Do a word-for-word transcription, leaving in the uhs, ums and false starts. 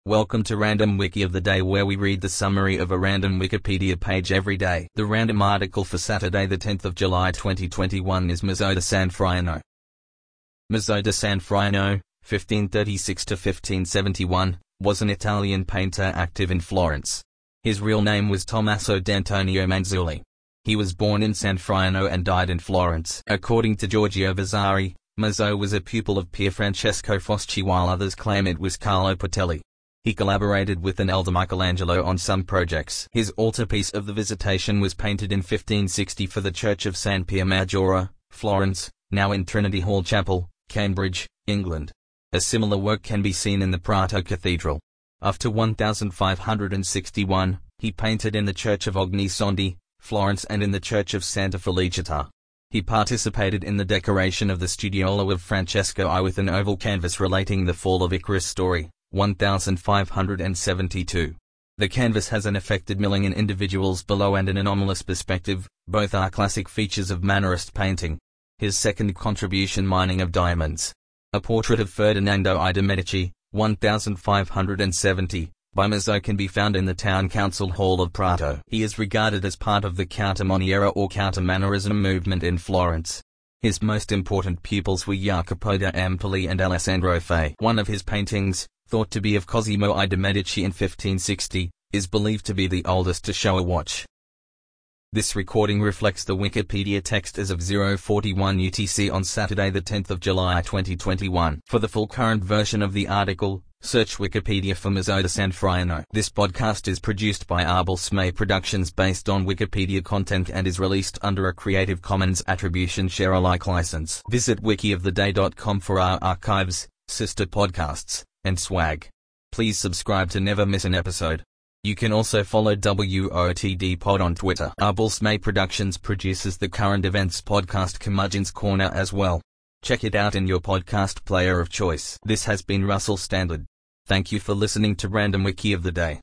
Welcome to Random Wiki of the Day, where we read the summary of a random Wikipedia page every day. The random article for Saturday the tenth of July twenty twenty-one is Maso da Sanfriano. Maso da Sanfriano, fifteen thirty-six to fifteen seventy-one, was an Italian painter active in Florence. His real name was Tommaso d'Antonio Manzulli. He was born in Sanfriano and died in Florence. According to Giorgio Vasari, Maso was a pupil of Pier Francesco Foschi, while others claim it was Carlo Portelli. He collaborated with an elder Michelangelo on some projects. His altarpiece of the Visitation was painted in fifteen sixty for the Church of San Pier Maggiore, Florence, now in Trinity Hall Chapel, Cambridge, England. A similar work can be seen in the Prato Cathedral. After fifteen sixty-one, he painted in the Church of Ognissanti, Florence, and in the Church of Santa Felicita. He participated in the decoration of the Studiolo of Francesco I with an oval canvas relating the fall of Icarus story, fifteen seventy-two. The canvas has an affected milling in individuals below and an anomalous perspective. Both are classic features of Mannerist painting. His second contribution, Mining of Diamonds. A portrait of Ferdinando I de' Medici, fifteen seventy, by Maso, can be found in the Town Council Hall of Prato. He is regarded as part of the Countermaniera or Countermannerism movement in Florence. His most important pupils were Jacopo da Empoli and Alessandro Fei. One of his paintings, thought to be of Cosimo I de' Medici in fifteen sixty, is believed to be the oldest to show a watch. This recording reflects the Wikipedia text as of zero forty-one U T C on Saturday the tenth of July twenty twenty-one. For the full current version of the article, search Wikipedia for Maso da Sanfriano. This podcast is produced by Arbel Productions based on Wikipedia content and is released under a Creative Commons Attribution Share Alike license. Visit wiki of the day dot com for our archives, sister podcasts, and swag. Please subscribe to never miss an episode. You can also follow W O T D Pod on Twitter. Arbel Productions produces the current events podcast Curmudgeon's Corner as well. Check it out in your podcast player of choice. This has been Russell Standard. Thank you for listening to Random Wiki of the Day.